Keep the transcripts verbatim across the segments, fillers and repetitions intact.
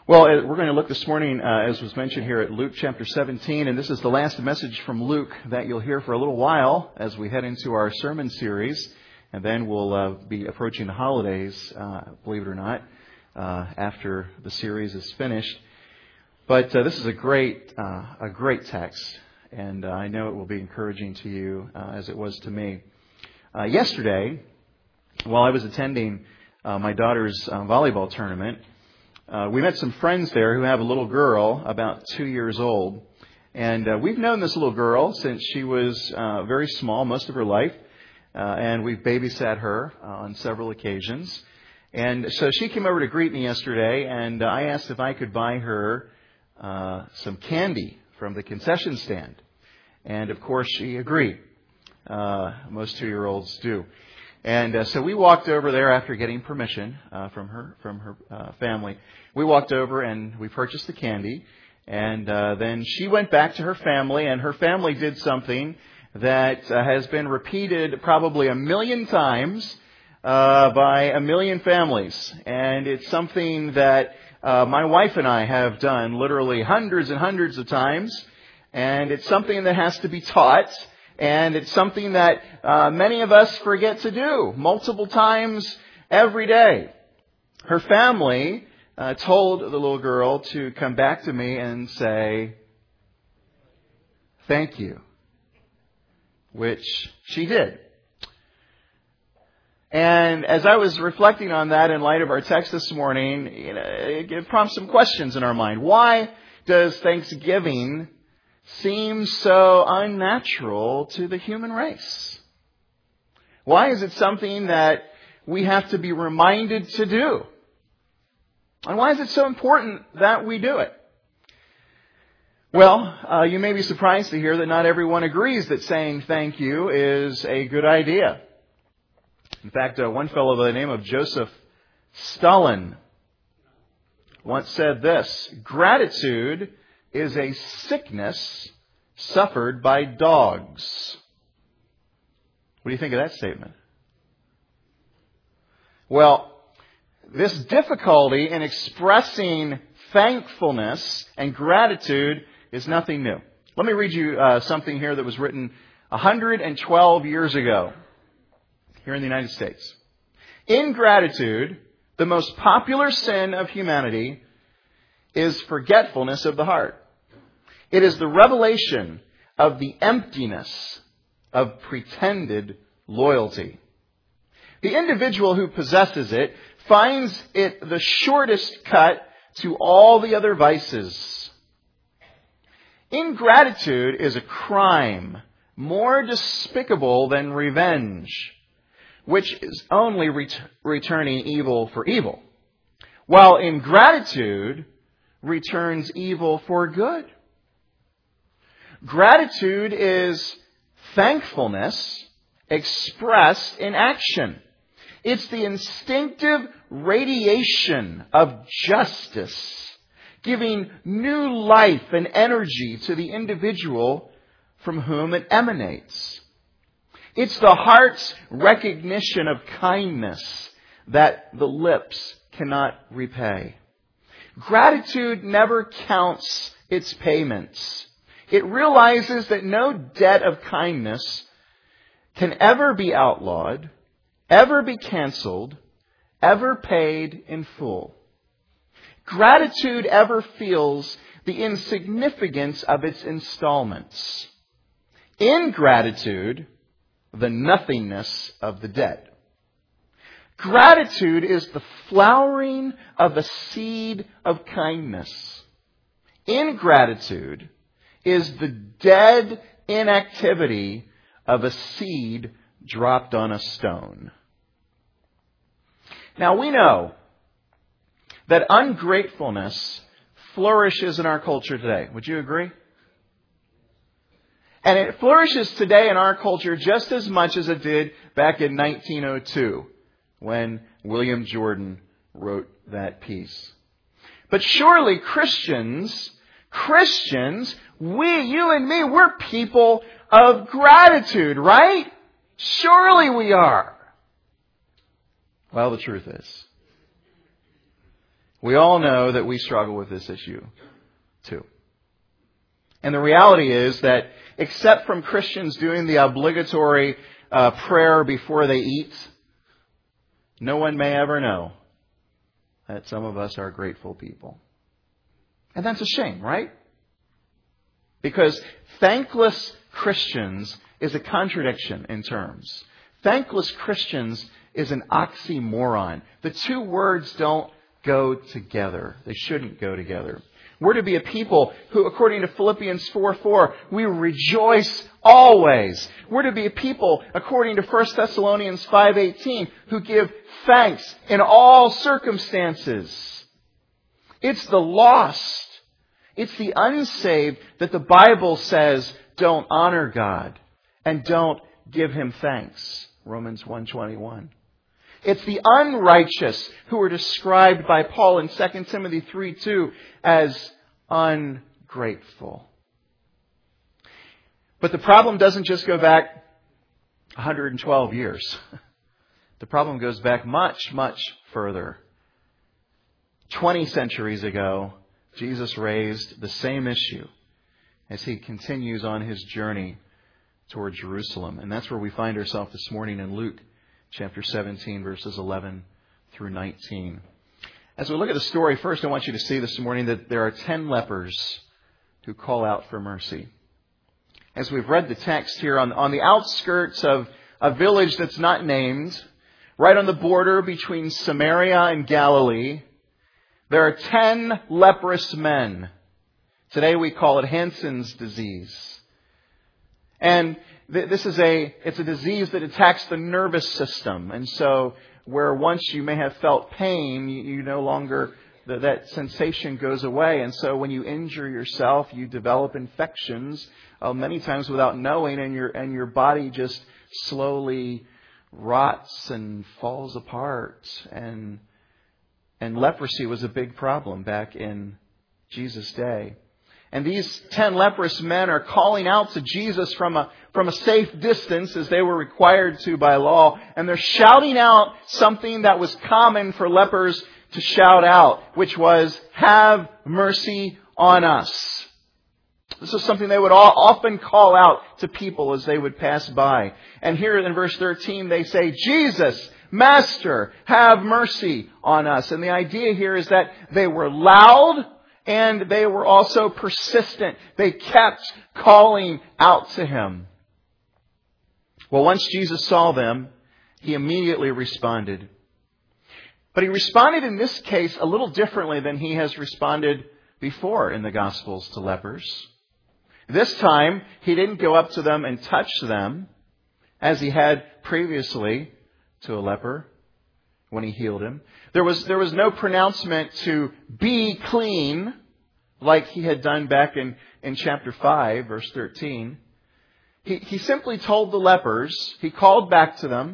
Well, we're going to look this morning, uh, as was mentioned here, at Luke chapter seventeen, and this is the last message from Luke that you'll hear for a little while as we head into our sermon series, and then we'll uh, be approaching the holidays, uh, believe it or not, uh, after the series is finished. But uh, this is a great, uh, a great text, and uh, I know it will be encouraging to you uh, as it was to me. Uh, yesterday, while I was attending uh, my daughter's uh, volleyball tournament, Uh, we met some friends there who have a little girl about two years old. And uh, we've known this little girl since she was uh, very small, most of her life. Uh, and we've babysat her uh, on several occasions. And so she came over to greet me yesterday, and uh, I asked if I could buy her uh, some candy from the concession stand. And of course she agreed. Uh, most two-year-olds do. And uh, so we walked over there after getting permission uh, from her from her uh, family. We walked over and we purchased the candy. And uh, then she went back to her family, and her family did something that uh, has been repeated probably a million times uh, by a million families. And it's something that uh, my wife and I have done literally hundreds and hundreds of times. And it's something that has to be taught. And it's something that uh, many of us forget to do multiple times every day. Her family uh, told the little girl to come back to me and say, "Thank you," which she did. And as I was reflecting on that in light of our text this morning, you know, it prompts some questions in our mind. Why does Thanksgiving seems so unnatural to the human race? Why is it something that we have to be reminded to do? And why is it so important that we do it? Well, uh, you may be surprised to hear that not everyone agrees that saying thank you is a good idea. In fact, uh, one fellow by the name of Joseph Stalin once said this: "Gratitude is a sickness suffered by dogs." What do you think of that statement? Well, this difficulty in expressing thankfulness and gratitude is nothing new. Let me read you uh, something here that was written one hundred twelve years ago here in the United States. "Ingratitude, the most popular sin of humanity, is forgetfulness of the heart. It is the revelation of the emptiness of pretended loyalty. The individual who possesses it finds it the shortest cut to all the other vices. Ingratitude is a crime more despicable than revenge, which is only ret- returning evil for evil, while ingratitude returns evil for good. Gratitude is thankfulness expressed in action. It's the instinctive radiation of justice, giving new life and energy to the individual from whom it emanates. It's the heart's recognition of kindness that the lips cannot repay. Gratitude never counts its payments. It realizes that no debt of kindness can ever be outlawed, ever be canceled, ever paid in full. Gratitude ever feels the insignificance of its installments. Ingratitude, the nothingness of the debt. Gratitude is the flowering of a seed of kindness. Ingratitude is the dead inactivity of a seed dropped on a stone. Now we know that ungratefulness flourishes in our culture today. Would you agree? And it flourishes today in our culture just as much as it did back in nineteen oh two. When William Jordan wrote that piece. But surely Christians, Christians, we, you and me, we're people of gratitude, right? Surely we are. Well, the truth is, We all know that we struggle with this issue too. And the reality is that except from Christians doing the obligatory uh, prayer before they eat, no one may ever know that some of us are grateful people. And that's a shame, right? Because thankless Christians is a contradiction in terms. Thankless Christians is an oxymoron. The two words don't go together. They shouldn't go together. We're to be a people who, according to Philippians four four, we rejoice always. We're to be a people, according to First Thessalonians five eighteen, who give thanks in all circumstances. It's the lost, it's the unsaved that the Bible says don't honor God and don't give Him thanks. Romans one twenty-one. It's the unrighteous who are described by Paul in Second Timothy three two as ungrateful. But the problem doesn't just go back one hundred twelve years. The problem goes back much, much further. twenty centuries ago, Jesus raised the same issue as He continues on His journey toward Jerusalem. And that's where we find ourselves this morning in Luke chapter seventeen, verses eleven through nineteen. As we look at the story, first I want you to see this morning that there are ten lepers who call out for mercy. As we've read the text here, on, on the outskirts of a village that's not named, right on the border between Samaria and Galilee, there are ten leprous men. Today we call it Hansen's disease. And this is a, it's a disease that attacks the nervous system. And so where once you may have felt pain, you, you no longer, the, that sensation goes away. And so when you injure yourself, you develop infections, uh, many times without knowing, and your, and your body just slowly rots and falls apart. And, and leprosy was a big problem back in Jesus' day. And these ten leprous men are calling out to Jesus from a, from a safe distance, as they were required to by law. And they're shouting out something that was common for lepers to shout out, which was, "Have mercy on us." This is something they would all often call out to people as they would pass by. And here in verse thirteen, they say, "Jesus, Master, have mercy on us." And the idea here is that they were loud, and they were also persistent. They kept calling out to Him. Well, once Jesus saw them, He immediately responded. But He responded in this case a little differently than He has responded before in the Gospels to lepers. This time, He didn't go up to them and touch them as He had previously to a leper when He healed him. There was, there was no pronouncement to be clean like He had done back in, in chapter five, verse thirteen. He, he simply told the lepers, He called back to them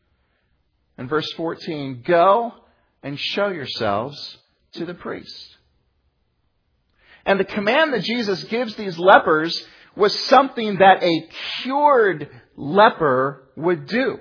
in verse fourteen, "Go and show yourselves to the priest." And the command that Jesus gives these lepers was something that a cured leper would do.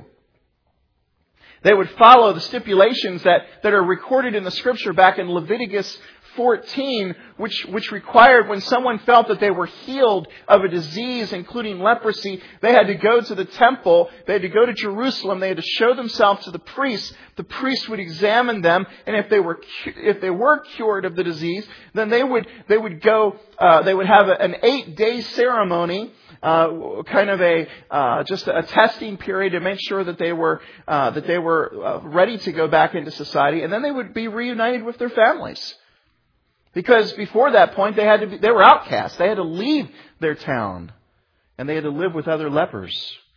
They would follow the stipulations that, that are recorded in the Scripture back in Leviticus fourteen, which, which required when someone felt that they were healed of a disease, including leprosy, they had to go to the temple, they had to go to Jerusalem, they had to show themselves to the priest. The priest would examine them, and if they were if they were cured of the disease, then they would they would go uh, they would have an eight-day ceremony. Uh, kind of a uh, just a testing period to make sure that they were uh, that they were uh, ready to go back into society, and then they would be reunited with their families. Because before that point, they had to be, they were outcasts. They had to leave their town, and they had to live with other lepers.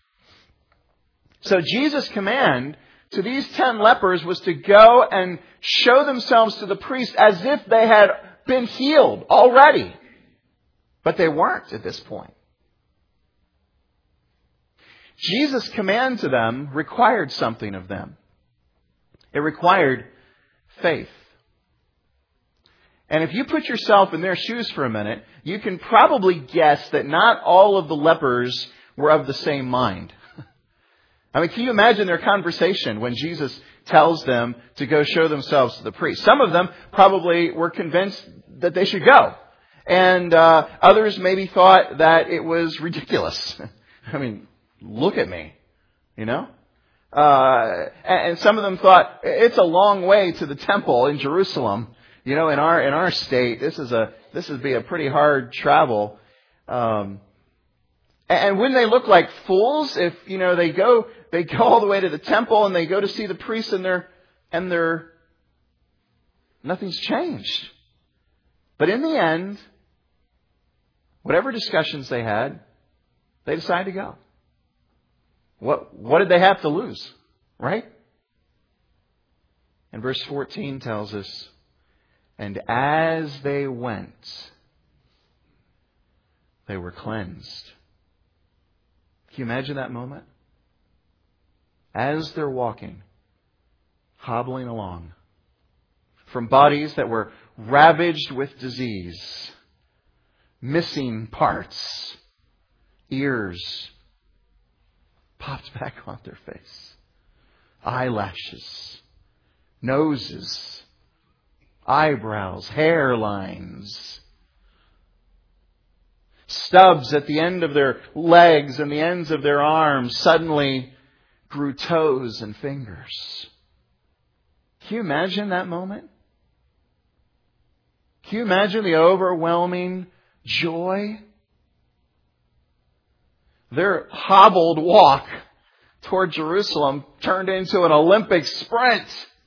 So Jesus' command to these ten lepers was to go and show themselves to the priest as if they had been healed already, but they weren't at this point. Jesus' command to them required something of them. It required faith. And if you put yourself in their shoes for a minute, you can probably guess that not all of the lepers were of the same mind. I mean, can you imagine their conversation when Jesus tells them to go show themselves to the priest. Some of them probably were convinced that they should go. And uh, others maybe thought that it was ridiculous. I mean, look at me, you know? Uh, and some of them thought, it's a long way to the temple in Jerusalem. You know, in our in our state, this is a this would be a pretty hard travel. Um, and wouldn't they look like fools if, you know, they go they go all the way to the temple and they go to see the priest and they're and they're nothing's changed. But in the end, whatever discussions they had, they decided to go. What what did they have to lose, right? And verse fourteen tells us, and as they went, they were cleansed. Can you imagine that moment? As they're walking, hobbling along, from bodies that were ravaged with disease, missing parts, ears popped back on their face, eyelashes, noses, eyebrows, hairlines, stubs at the end of their legs and the ends of their arms suddenly grew toes and fingers. Can you imagine that moment? Can you imagine the overwhelming joy? Their hobbled walk toward Jerusalem turned into an Olympic sprint.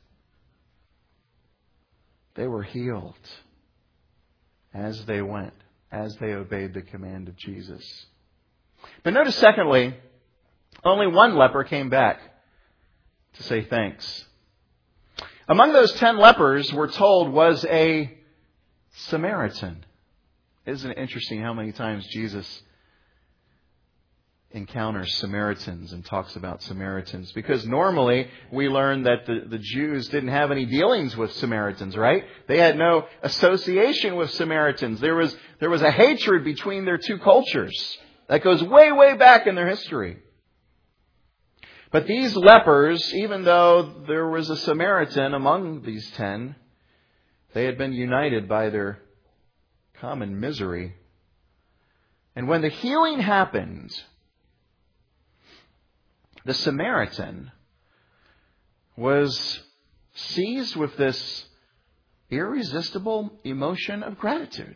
They were healed as they went, as they obeyed the command of Jesus. But notice, secondly, only one leper came back to say thanks. Among those ten lepers, we're told, was a Samaritan. Isn't it interesting how many times Jesus encounters Samaritans and talks about Samaritans? Because normally we learn that the, the Jews didn't have any dealings with Samaritans, right? They had no association with Samaritans. There was, there was a hatred between their two cultures that goes way, way back in their history. But these lepers, even though there was a Samaritan among these ten, they had been united by their common misery. And when the healing happened, the Samaritan was seized with this irresistible emotion of gratitude.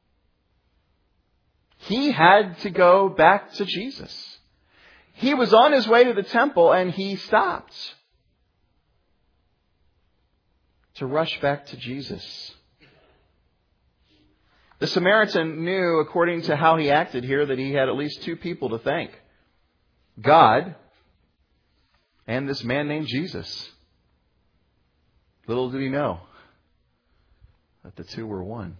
He had to go back to Jesus. He was on his way to the temple and he stopped to rush back to Jesus. The Samaritan knew, according to how he acted here, that he had at least two people to thank. God and this man named Jesus. Little did he know that the two were one.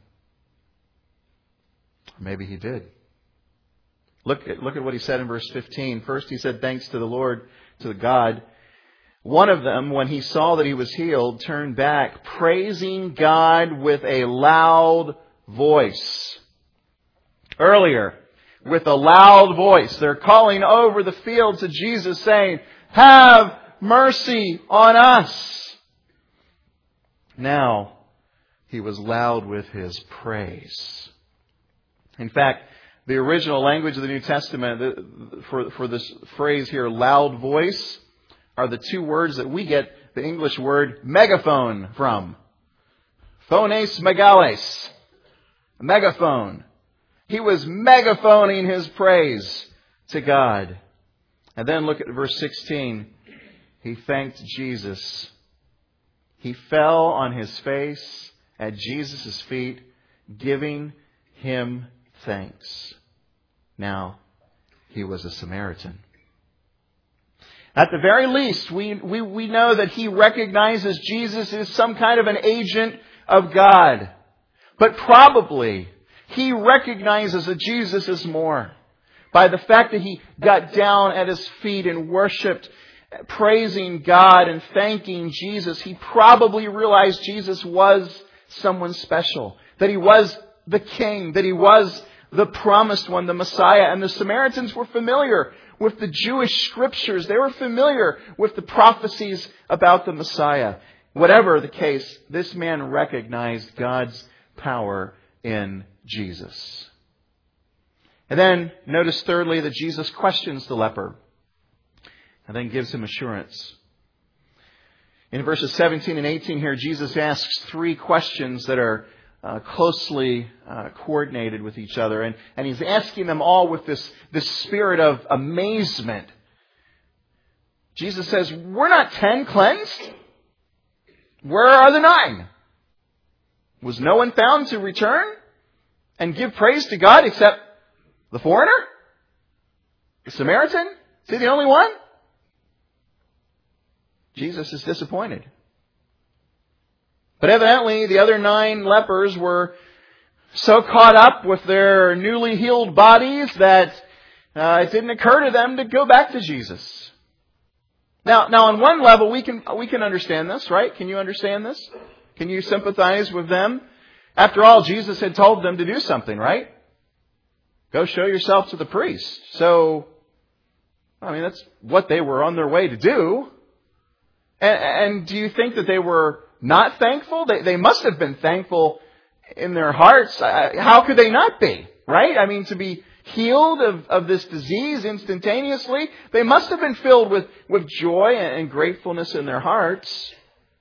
Or maybe he did. Look at, look at what he said in verse fifteen. First he said thanks to the Lord, to God. One of them, when he saw that he was healed, turned back, praising God with a loud voice. Earlier, with a loud voice, they're calling over the field to Jesus saying, have mercy on us. Now, he was loud with his praise. In fact, the original language of the New Testament for, for this phrase here, loud voice, are the two words that we get the English word megaphone from. Phones megales. Megaphone. He was megaphoning his praise to God. And then look at verse sixteen. He thanked Jesus. He fell on his face at Jesus' feet, giving him thanks. Now, he was a Samaritan. At the very least, we, we, we know that he recognizes Jesus as some kind of an agent of God. But probably, he recognizes that Jesus is more. By the fact that he got down at his feet and worshipped, praising God and thanking Jesus, he probably realized Jesus was someone special. That he was the King, that he was the promised one, the Messiah. And the Samaritans were familiar with the Jewish scriptures. They were familiar with the prophecies about the Messiah. Whatever the case, this man recognized God's power in Jesus. And then notice thirdly that Jesus questions the leper and then gives him assurance. In verses seventeen and eighteen here, Jesus asks three questions that are uh, closely uh, coordinated with each other. And, and he's asking them all with this, this spirit of amazement. Jesus says, "Were not ten cleansed? Where are the nine? Was no one found to return and give praise to God except the foreigner? The Samaritan? Is he the only one?" Jesus is disappointed. But evidently, the other nine lepers were so caught up with their newly healed bodies that uh, it didn't occur to them to go back to Jesus. Now, now, on one level, we can we can understand this, right? Can you understand this? Can you sympathize with them? After all, Jesus had told them to do something, right? Go show yourself to the priest. So, I mean, that's what they were on their way to do. And, and do you think that they were not thankful? They, they must have been thankful in their hearts. How could they not be, right? I mean, to be healed of, of this disease instantaneously, they must have been filled with, with joy and gratefulness in their hearts.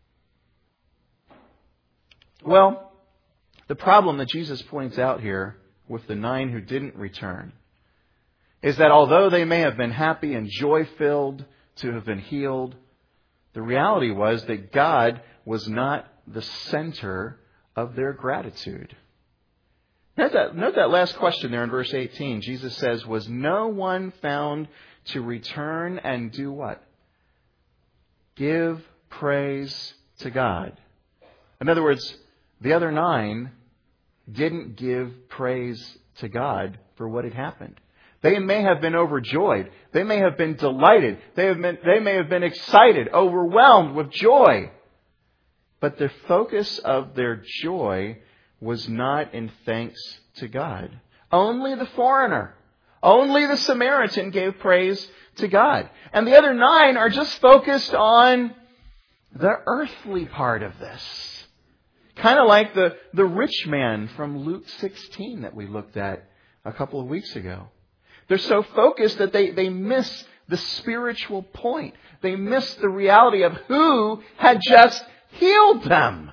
Well, the problem that Jesus points out here with the nine who didn't return is that although they may have been happy and joy-filled to have been healed, the reality was that God was not the center of their gratitude. Note that, note that last question there in verse eighteen. Jesus says, "Was no one found to return and do what? Give praise to God." In other words, the other nine didn't give praise to God for what had happened. They may have been overjoyed. They may have been delighted. They have been, they may have been excited, overwhelmed with joy. But the focus of their joy was not in thanks to God. Only the foreigner, only the Samaritan gave praise to God. And the other nine are just focused on the earthly part of this. Kind of like the, the rich man from Luke sixteen that we looked at a couple of weeks ago. They're so focused that they, they miss the spiritual point. They miss the reality of who had just healed them.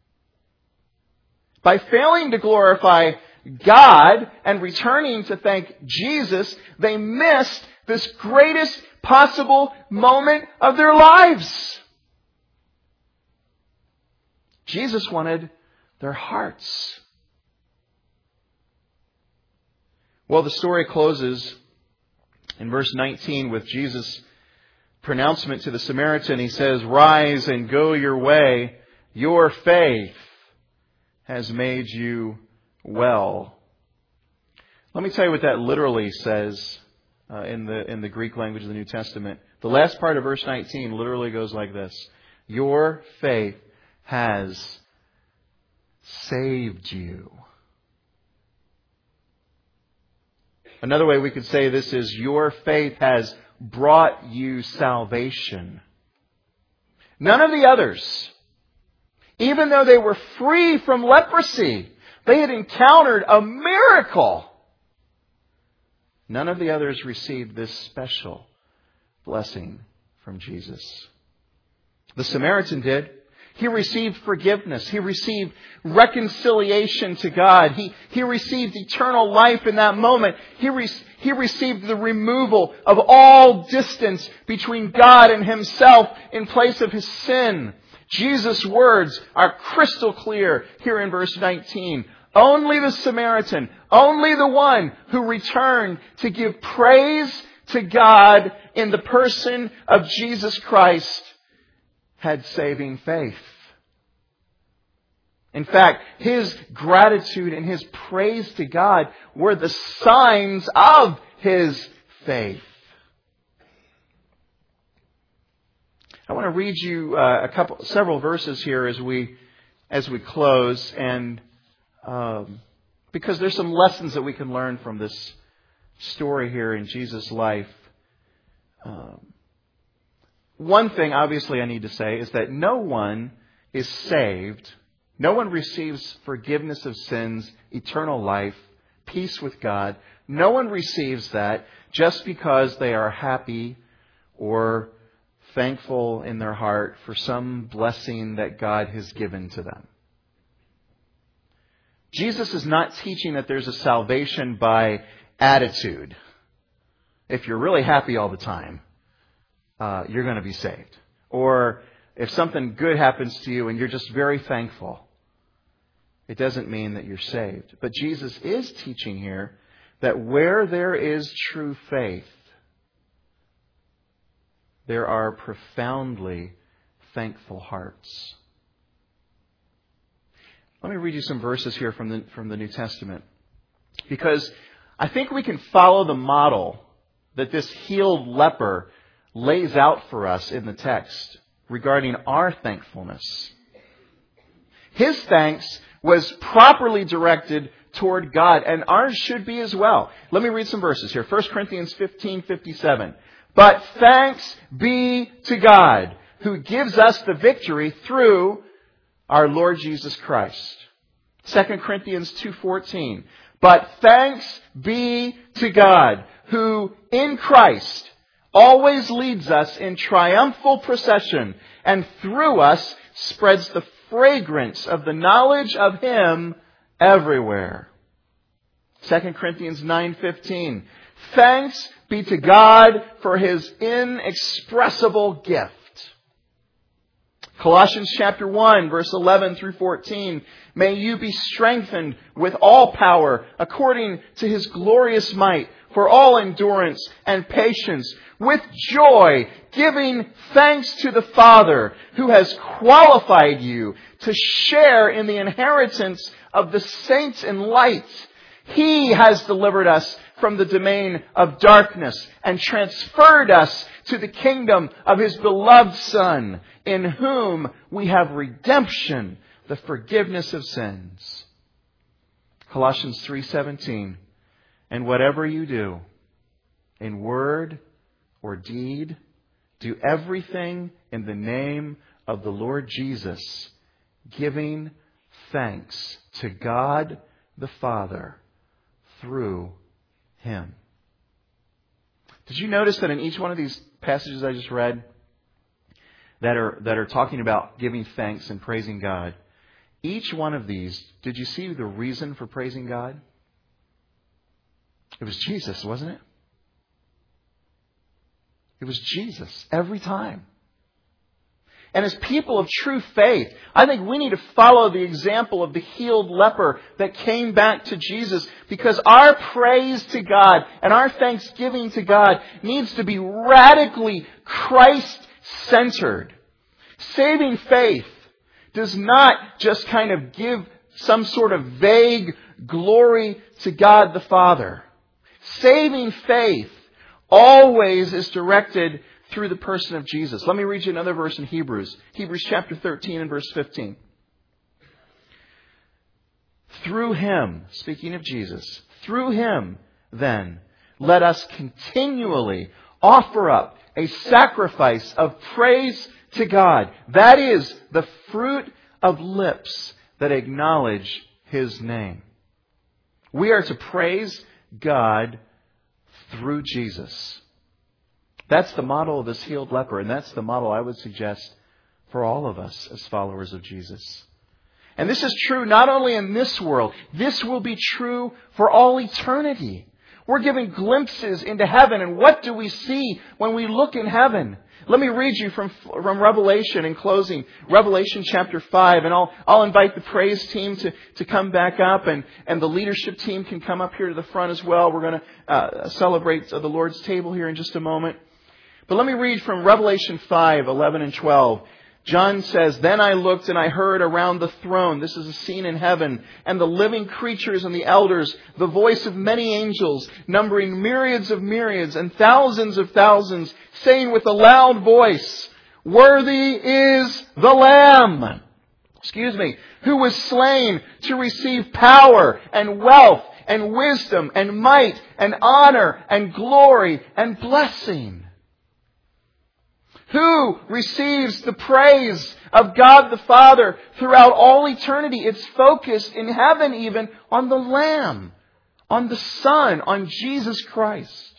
By failing to glorify God and returning to thank Jesus, they missed this greatest possible moment of their lives. Jesus wanted their hearts. Well, the story closes in verse nineteen with Jesus' pronouncement to the Samaritan. He says, "Rise and go your way. Your faith has made you well." Let me tell you what that literally says uh, in the in the Greek language of the New Testament. The last part of verse nineteen literally goes like this: "Your faith has saved you." Another way we could say this is, your faith has brought you salvation. None of the others, even though they were free from leprosy, they had encountered a miracle. None of the others received this special blessing from Jesus. The Samaritan did. He received forgiveness. He received reconciliation to God. He, he received eternal life in that moment. He, re, he received the removal of all distance between God and himself in place of his sin. Jesus' words are crystal clear here in verse nineteen. Only the Samaritan, only the one who returned to give praise to God in the person of Jesus Christ had saving faith. In fact, his gratitude and his praise to God were the signs of his faith. I want to read you uh, a couple, several verses here as we as we close, and um, because there's some lessons that we can learn from this story here in Jesus' life Um, one thing, obviously, I need to say is that no one is saved. No one receives forgiveness of sins, eternal life, peace with God. No one receives that just because they are happy or thankful in their heart for some blessing that God has given to them. Jesus is not teaching that there's a salvation by attitude. If you're really happy all the time, uh, you're going to be saved. Or if something good happens to you and you're just very thankful, it doesn't mean that you're saved. But Jesus is teaching here that where there is true faith, there are profoundly thankful hearts. Let me read you some verses here from the, from the New Testament. Because I think we can follow the model that this healed leper lays out for us in the text regarding our thankfulness. His thanks was properly directed toward God, and ours should be as well. Let me read some verses here. First Corinthians fifteen fifty-seven. But thanks be to God, who gives us the victory through our Lord Jesus Christ. Second Corinthians two fourteen. But thanks be to God, who in Christ always leads us in triumphal procession, and through us spreads the fragrance of the knowledge of Him everywhere. Second Corinthians nine fifteen. Thanks be to God for His inexpressible gift. Colossians chapter one, verse eleven through fourteen. May you be strengthened with all power according to His glorious might, for all endurance and patience, with joy, giving thanks to the Father, who has qualified you to share in the inheritance of the saints in light. He has delivered us from the domain of darkness and transferred us to the kingdom of His beloved Son, in whom we have redemption, the forgiveness of sins. Colossians three seventeen. And whatever you do, in word or deed, do everything in the name of the Lord Jesus, giving thanks to God the Father through Him. Did you notice that in each one of these passages I just read that are that are talking about giving thanks and praising God, each one of these, did you see the reason for praising God? It was Jesus, wasn't it? It was Jesus every time. And as people of true faith, I think we need to follow the example of the healed leper that came back to Jesus, because our praise to God and our thanksgiving to God needs to be radically Christ-centered. Saving faith does not just kind of give some sort of vague glory to God the Father. Saving faith always is directed through the person of Jesus. Let me read you another verse in Hebrews. Hebrews chapter thirteen and verse fifteen. Through Him, speaking of Jesus, through Him, then, let us continually offer up a sacrifice of praise to God. That is the fruit of lips that acknowledge His name. We are to praise God through Jesus. That's the model of this healed leper, and that's the model I would suggest for all of us as followers of Jesus. And this is true not only in this world, this will be true for all eternity. We're given glimpses into heaven, and what do we see when we look in heaven? Let me read you from, from Revelation in closing. Revelation chapter five. And I'll, I'll invite the praise team to, to come back up, and, and the leadership team can come up here to the front as well. We're going to uh, celebrate the Lord's table here in just a moment. But let me read from Revelation five, eleven and twelve. John says, Then I looked and I heard around the throne, this is a scene in heaven, and the living creatures and the elders, the voice of many angels, numbering myriads of myriads and thousands of thousands, saying with a loud voice, Worthy is the Lamb, excuse me, who was slain to receive power and wealth and wisdom and might and honor and glory and blessing. Who receives the praise of God the Father throughout all eternity? It's focused in heaven even on the Lamb, on the Son, on Jesus Christ.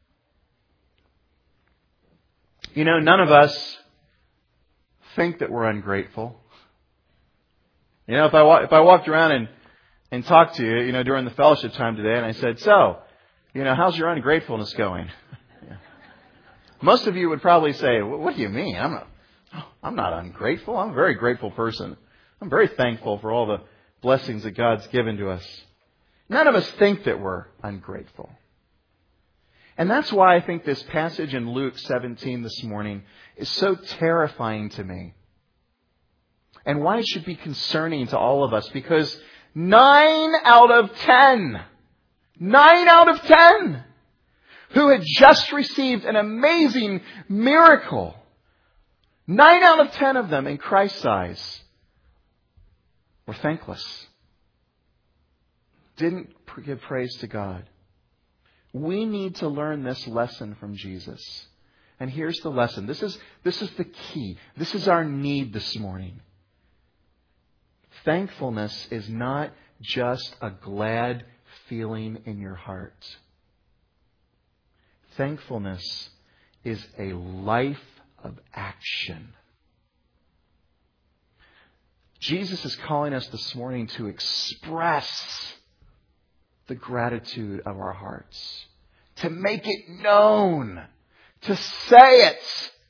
You know, none of us think that we're ungrateful. You know, if I wa- if I walked around and, and talked to you, you know, during the fellowship time today, and I said, so, you know, how's your ungratefulness going? Yeah. Most of you would probably say, what do you mean? I'm not, I'm not ungrateful. I'm a very grateful person. I'm very thankful for all the blessings that God's given to us. None of us think that we're ungrateful. And that's why I think this passage in Luke seventeen this morning is so terrifying to me. And why it should be concerning to all of us. Because nine out of ten, nine out of ten who had just received an amazing miracle, nine out of ten of them in Christ's eyes were thankless. Didn't give praise to God. We need to learn this lesson from Jesus. And here's the lesson. This is, this is the key. This is our need this morning. Thankfulness is not just a glad feeling in your heart. Thankfulness is a life of action. Jesus is calling us this morning to express the gratitude of our hearts, to make it known, to say it.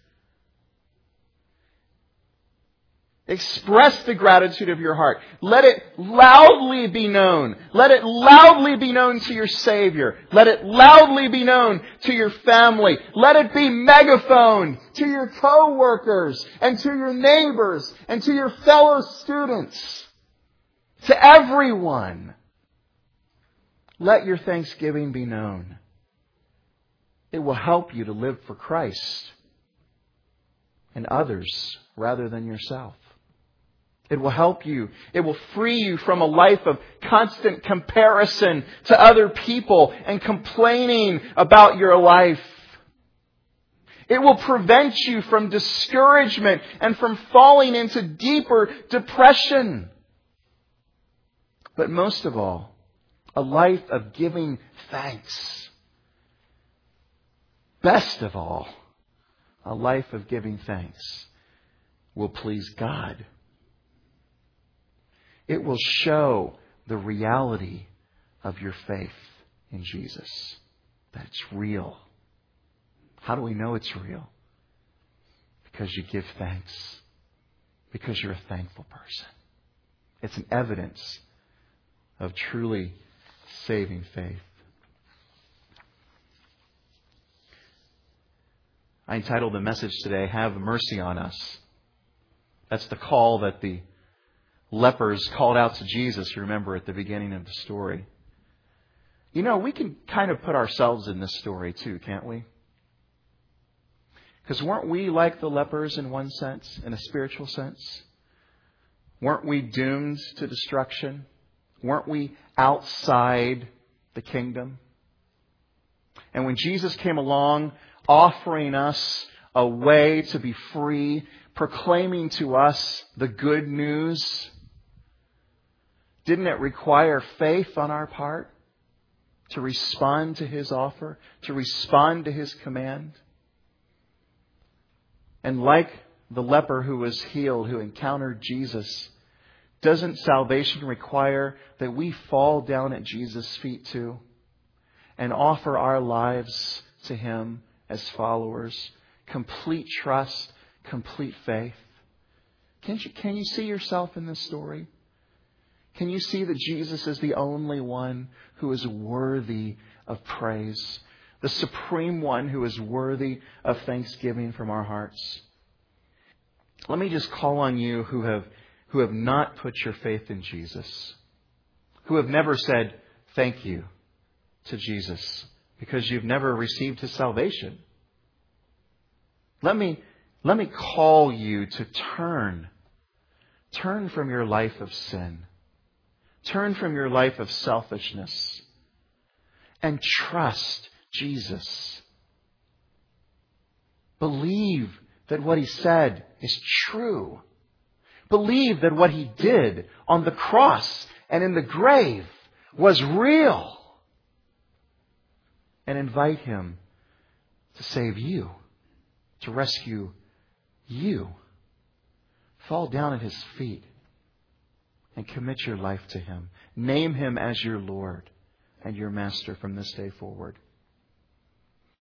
Express the gratitude of your heart. Let it loudly be known. Let it loudly be known to your Savior. Let it loudly be known to your family. Let it be megaphone to your co-workers and to your neighbors and to your fellow students. To everyone. Let your thanksgiving be known. It will help you to live for Christ and others rather than yourself. It will help you. It will free you from a life of constant comparison to other people and complaining about your life. It will prevent you from discouragement and from falling into deeper depression. But most of all, a life of giving thanks. Best of all, a life of giving thanks will please God. It will show the reality of your faith in Jesus. That it's real. How do we know it's real? Because you give thanks. Because you're a thankful person. It's an evidence of truly saving faith. I entitled the message today, Have Mercy on Us. That's the call that the lepers called out to Jesus, you remember at the beginning of the story. You know, we can kind of put ourselves in this story too, can't we? Because weren't we like the lepers in one sense, in a spiritual sense? Weren't we doomed to destruction? Weren't we outside the kingdom? And when Jesus came along, offering us a way to be free, proclaiming to us the good news, didn't it require faith on our part to respond to His offer, to respond to His command? And like the leper who was healed, who encountered Jesus, doesn't salvation require that we fall down at Jesus' feet too and offer our lives to Him as followers? Complete trust, complete faith. Can you, can you see yourself in this story? Can you see that Jesus is the only one who is worthy of praise? The supreme one who is worthy of thanksgiving from our hearts? Let me just call on you who have, who have not put your faith in Jesus, who have never said thank you to Jesus because you've never received His salvation. Let me, let me call you to turn. Turn from your life of sin. Turn from your life of selfishness and trust Jesus. Believe that what He said is true. Believe that what He did on the cross and in the grave was real. And invite Him to save you, to rescue you. Fall down at His feet and commit your life to Him. Name Him as your Lord and your Master from this day forward.